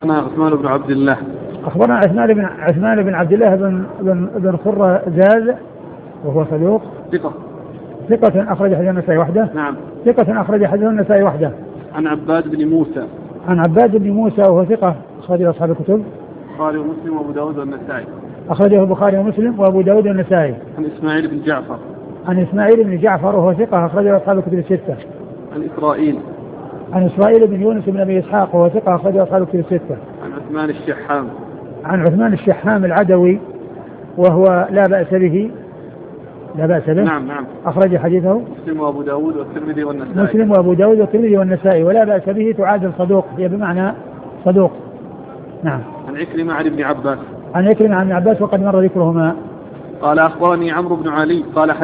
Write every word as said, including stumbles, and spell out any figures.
أنا عثمان بن عبد الله. أخبرنا عثمان بن عثمان بن عبد الله بن بن بن خرة زاز وهو صدوق ثقة. ثقة أخرج حديث النسائي وحده. نعم. ثقة أخرج حديث النسائي وحده. عن عباد بن موسى. عن عباد بن موسى وهو ثقة أخرج أصحاب الكتب. البخاري ومسلم وأبو داود والنسائي. أخرجه البخاري ومسلم وأبو داود والنسائي. عن إسماعيل بن جعفر. عن إسماعيل بن جعفر وهو ثقة أخرجه أصحاب الكتب الستة. عن إسرائيل. عن إسرائيل بن يونس بن أبي إسحاق وهو ثقة أخرجه أصحاب الكتب الستة. عن عثمان الشحام. عن عثمان الشحام العدوي وهو لا بأس به لا بأس به. نعم نعم. أخرج حديثه مسلم وأبو داود والترمذي والنسائي. مسلم وأبو داود والترمذي والنسائي ولا بأس به تعادل صدوق هي بمعنى صدوق. نعم. عن عكرمة عن ابن عباس. عن عكرمة عن ابن عباس وقد مر ذكرهما. قال أخبرني عمرو بن علي قال